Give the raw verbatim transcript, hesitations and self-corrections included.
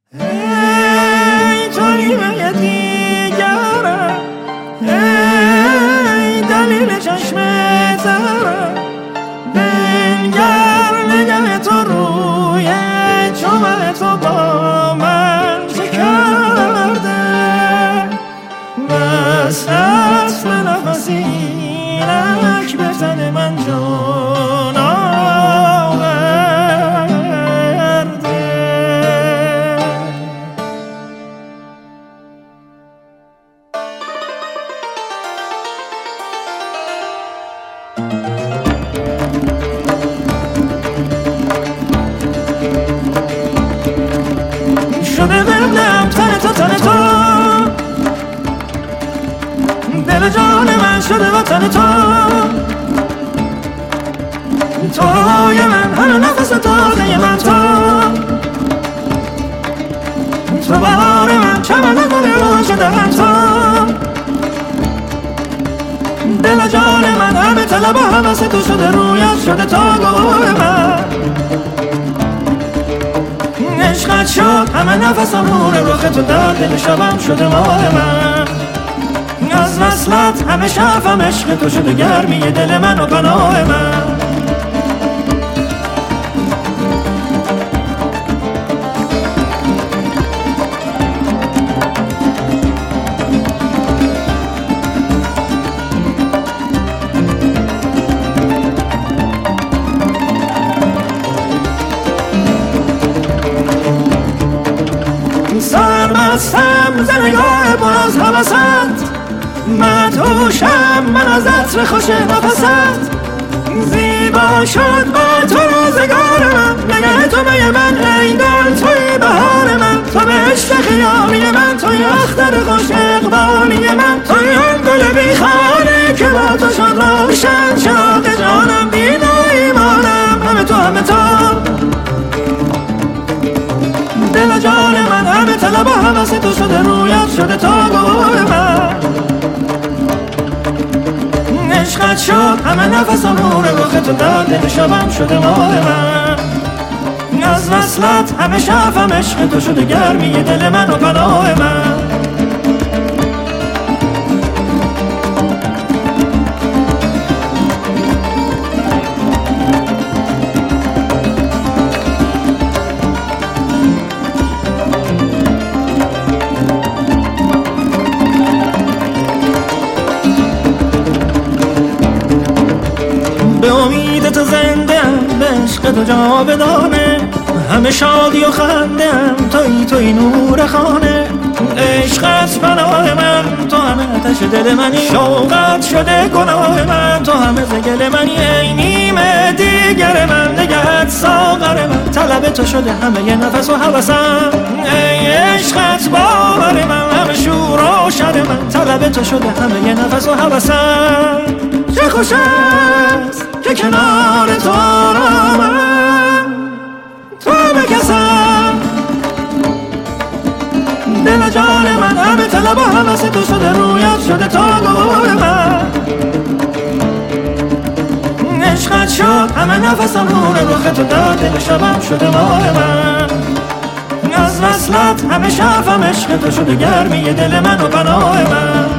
ای تو نیمه دیگرم، ای دلیل چشم ترم، بنگر نگه تو روی چوب تو با من چه کرده. بس هست به نفسی اینک به تن من جان آورده. شده بردم تن تو تن تو، دل جان من شده و تن تو، توی من همه نفس تازه من تو، تو بهار من چمن گل رو شده من تو، دل جان من همه طلب و همس تو شده رویت شده تا گوه من. عشقت شد همه نفسم نور رخ تو در دل شبم شده ماه من. از وصلت همه شفم عشق تو شده گرمی دل من و پناه من. سرمستم ز نگاه پر از هوست، مدهوشم من از عطر خوش نفست. زیبا شد با تو روزگار من، نگه تو می من ای دل توی بهار من. تو به عشق خیالی من، توی اختر خوش اقبالی من، توی آن گل بیخانه که با تو شد روشن چراغ جانم دین و ایمانم. همه تو همه تو دل جان من همه طلب و همس تو شده رویت شده تا گوه من. عشقت شد همه نفسم نور رخ تو در دل شبم شده ماه من. از وصلت همه شفم عشق تو شده گرمی دل من و پناه من. به امید تو زنده‌ام، به عشق تو جاودانه، همه شادی و خنده‌ام، تویی تویی نور خانه. عشقت پناه من، تو همه آتش دل منی، شوقت شده گناه من، تو همه زگل منی. ای نیمه دیگر من، نگهت ساغر من، طلب تو شده همه ی نفس و هوسم. ای عشقت باور من، همه شور و شر من، طلب تو شده همه ی نفس و هوسم. چه خوش است که کنار تو را من تو بکسم، دل جان من همه طلب و همس تو شده رویت شده تا گوه من. عشقت شد همه نفسم نور رخ تو در دل شبم شده ماه من. از وصلت همه شفم عشق تو شده گرمی دل من و پناه من.